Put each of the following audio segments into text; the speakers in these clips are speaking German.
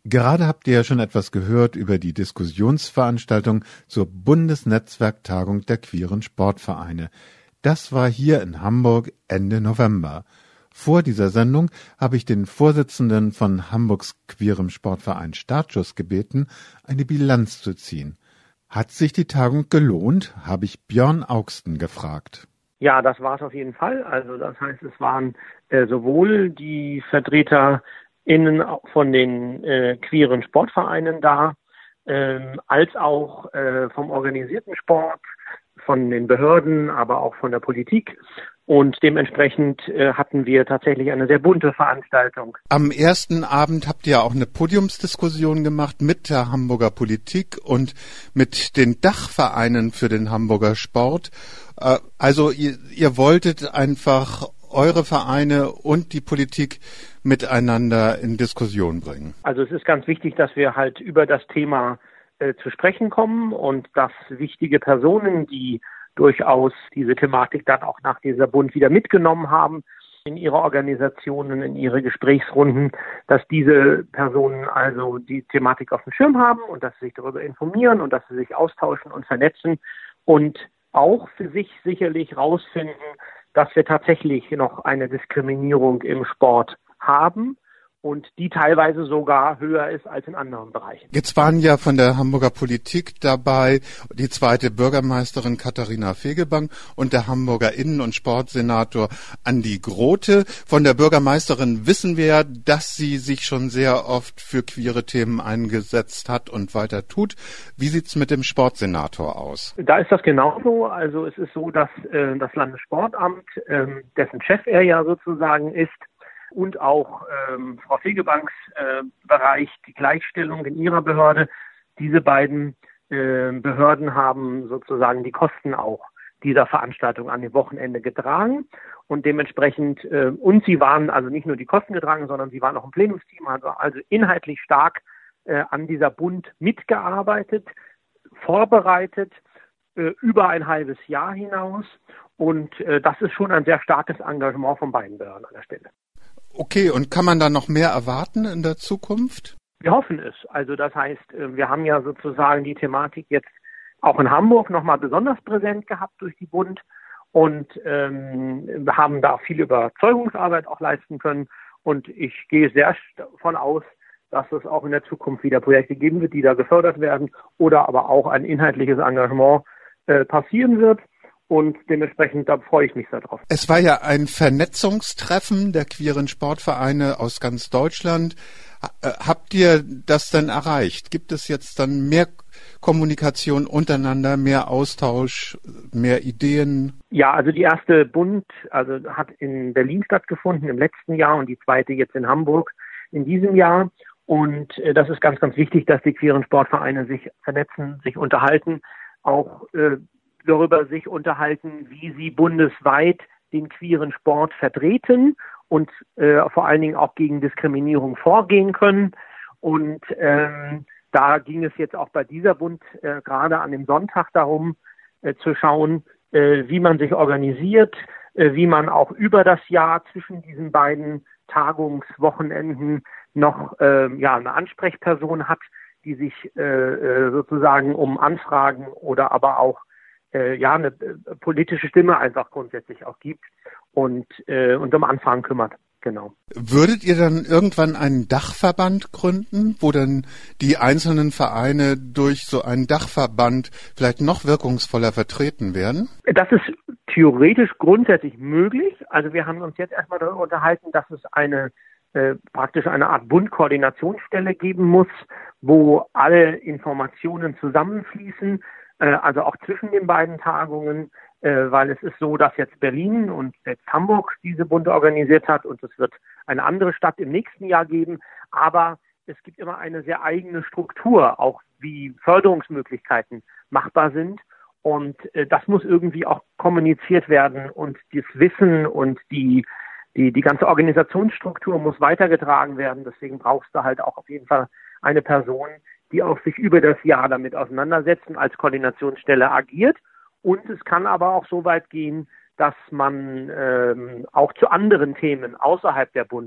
Gerade habt ihr ja schon etwas gehört über die Diskussionsveranstaltung zur Bundesnetzwerktagung der queeren Sportvereine. Das war hier in Hamburg Ende November. Vor dieser Sendung habe ich den Vorsitzenden von Hamburgs queerem Sportverein Startschuss gebeten, eine Bilanz zu ziehen. Hat sich die Tagung gelohnt, habe ich Björn Augsten gefragt. Ja, das war es auf jeden Fall. Also das heißt, es waren sowohl die VertreterInnen von den queeren Sportvereinen da, als auch vom organisierten Sport, von den Behörden, aber auch von der Politik. Und dementsprechend hatten wir tatsächlich eine sehr bunte Veranstaltung. Am ersten Abend habt ihr auch eine Podiumsdiskussion gemacht mit der Hamburger Politik und mit den Dachvereinen für den Hamburger Sport. Also ihr wolltet einfach eure Vereine und die Politik miteinander in Diskussion bringen. Also es ist ganz wichtig, dass wir halt über das Thema zu sprechen kommen und dass wichtige Personen, die durchaus diese Thematik dann auch nach dieser Bund wieder mitgenommen haben in ihre Organisationen, in ihre Gesprächsrunden, dass diese Personen also die Thematik auf dem Schirm haben und dass sie sich darüber informieren und dass sie sich austauschen und vernetzen und auch für sich sicherlich rausfinden, dass wir tatsächlich noch eine Diskriminierung im Sport haben und die teilweise sogar höher ist als in anderen Bereichen. Jetzt waren ja von der Hamburger Politik dabei die zweite Bürgermeisterin Katharina Fegebank und der Hamburger Innen- und Sportsenator Andi Grote. Von der Bürgermeisterin wissen wir ja, dass sie sich schon sehr oft für queere Themen eingesetzt hat und weiter tut. Wie sieht's mit dem Sportsenator aus? Da ist das genauso. Also es ist so, dass das Landessportamt, dessen Chef er ja sozusagen ist, und auch Frau Fegebanks Bereich, die Gleichstellung in ihrer Behörde. Diese beiden Behörden haben sozusagen die Kosten auch dieser Veranstaltung an dem Wochenende getragen und dementsprechend, und sie waren also nicht nur die Kosten getragen, sondern sie waren auch im Plenumsteam, also inhaltlich stark an dieser Bund mitgearbeitet, vorbereitet, über ein halbes Jahr hinaus und das ist schon ein sehr starkes Engagement von beiden Behörden an der Stelle. Okay, und kann man da noch mehr erwarten in der Zukunft? Wir hoffen es. Also das heißt, wir haben ja sozusagen die Thematik jetzt auch in Hamburg nochmal besonders präsent gehabt durch die Bund und wir haben da viel Überzeugungsarbeit auch leisten können. Und ich gehe sehr davon aus, dass es auch in der Zukunft wieder Projekte geben wird, die da gefördert werden oder aber auch ein inhaltliches Engagement passieren wird. Und dementsprechend, da freue ich mich sehr drauf. Es war ja ein Vernetzungstreffen der queeren Sportvereine aus ganz Deutschland. Habt ihr das denn erreicht? Gibt es jetzt dann mehr Kommunikation untereinander, mehr Austausch, mehr Ideen? Ja, also die erste Bund, hat in Berlin stattgefunden im letzten Jahr und die zweite jetzt in Hamburg in diesem Jahr. Und das ist ganz, ganz wichtig, dass die queeren Sportvereine sich vernetzen, sich unterhalten, auch darüber sich unterhalten, wie sie bundesweit den queeren Sport vertreten und vor allen Dingen auch gegen Diskriminierung vorgehen können. Und da ging es jetzt auch bei dieser Bund gerade an dem Sonntag darum, zu schauen, wie man sich organisiert, wie man auch über das Jahr zwischen diesen beiden Tagungswochenenden noch eine Ansprechperson hat, die sich sozusagen um Anfragen oder aber auch eine politische Stimme einfach grundsätzlich auch gibt und um Anfragen kümmert. Genau. Würdet ihr dann irgendwann einen Dachverband gründen, wo dann die einzelnen Vereine durch so einen Dachverband vielleicht noch wirkungsvoller vertreten werden? Das ist theoretisch grundsätzlich möglich. Also wir haben uns jetzt erstmal darüber unterhalten, dass es praktisch eine Art Bundkoordinationsstelle geben muss, wo alle Informationen zusammenfließen, also auch zwischen den beiden Tagungen, weil es ist so, dass jetzt Berlin und jetzt Hamburg diese Bund organisiert hat und es wird eine andere Stadt im nächsten Jahr geben, aber es gibt immer eine sehr eigene Struktur, auch wie Förderungsmöglichkeiten machbar sind und das muss irgendwie auch kommuniziert werden und das Wissen und die ganze Organisationsstruktur muss weitergetragen werden, deswegen brauchst du halt auch auf jeden Fall eine Person, die auch sich über das Jahr damit auseinandersetzt und als Koordinationsstelle agiert. Und es kann aber auch so weit gehen, dass man auch zu anderen Themen außerhalb der Bund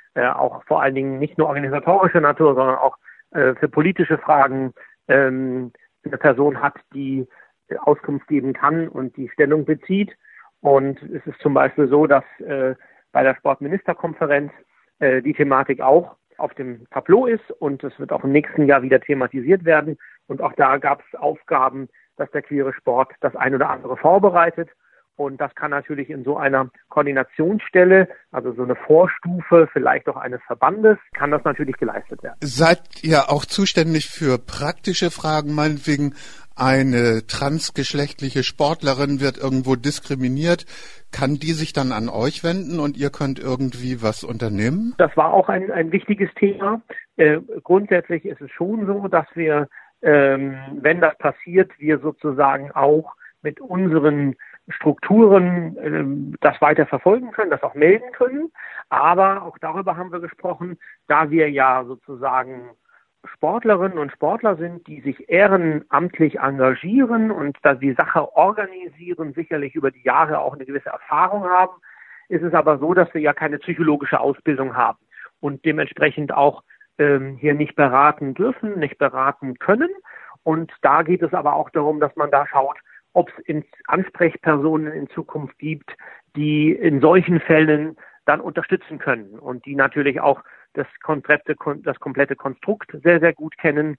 auch vor allen Dingen nicht nur organisatorischer Natur, sondern auch für politische Fragen eine Person hat, die Auskunft geben kann und die Stellung bezieht. Und es ist zum Beispiel so, dass bei der Sportministerkonferenz die Thematik auch auf dem Tableau ist und es wird auch im nächsten Jahr wieder thematisiert werden. Und auch da gab es Aufgaben, dass der queere Sport das ein oder andere vorbereitet. Und das kann natürlich in so einer Koordinationsstelle, also so eine Vorstufe, vielleicht auch eines Verbandes, kann das natürlich geleistet werden. Seid ihr auch zuständig für praktische Fragen, meinetwegen eine transgeschlechtliche Sportlerin wird irgendwo diskriminiert, kann die sich dann an euch wenden und ihr könnt irgendwie was unternehmen? Das war auch ein wichtiges Thema. Grundsätzlich ist es schon so, dass wir, wenn das passiert, wir sozusagen auch mit unseren Strukturen das weiter verfolgen können, das auch melden können. Aber auch darüber haben wir gesprochen, da wir ja sozusagen Sportlerinnen und Sportler sind, die sich ehrenamtlich engagieren und da die Sache organisieren, sicherlich über die Jahre auch eine gewisse Erfahrung haben, ist es aber so, dass wir ja keine psychologische Ausbildung haben und dementsprechend auch hier nicht beraten dürfen, nicht beraten können. Und da geht es aber auch darum, dass man da schaut, ob es Ansprechpersonen in Zukunft gibt, die in solchen Fällen dann unterstützen können und die natürlich auch das komplette Konstrukt sehr, sehr gut kennen,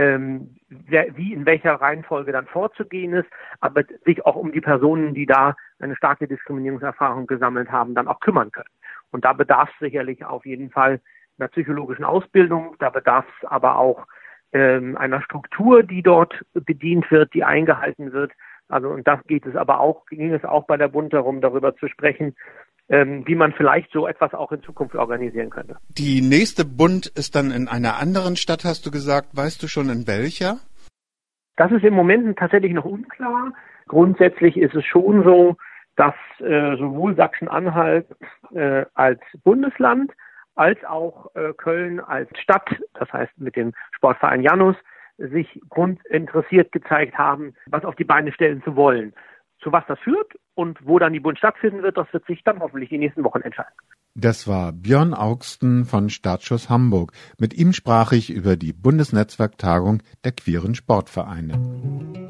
wie in welcher Reihenfolge dann vorzugehen ist, aber sich auch um die Personen, die da eine starke Diskriminierungserfahrung gesammelt haben, dann auch kümmern können. Und da bedarf es sicherlich auf jeden Fall einer psychologischen Ausbildung, da bedarf es aber auch einer Struktur, die dort bedient wird, die eingehalten wird. Also und das ging es auch bei der Bund darum, darüber zu sprechen, wie man vielleicht so etwas auch in Zukunft organisieren könnte. Die nächste Bund ist dann in einer anderen Stadt, hast du gesagt. Weißt du schon in welcher? Das ist im Moment tatsächlich noch unklar. Grundsätzlich ist es schon so, dass sowohl Sachsen-Anhalt als Bundesland als auch Köln als Stadt, das heißt mit dem Sportverein Janus, sich grundinteressiert gezeigt haben, was auf die Beine stellen zu wollen. Zu was das führt und wo dann die Bund stattfinden wird, das wird sich dann hoffentlich die nächsten Wochen entscheiden. Das war Björn Augsten von Startschuss Hamburg. Mit ihm sprach ich über die Bundesnetzwerktagung der queeren Sportvereine.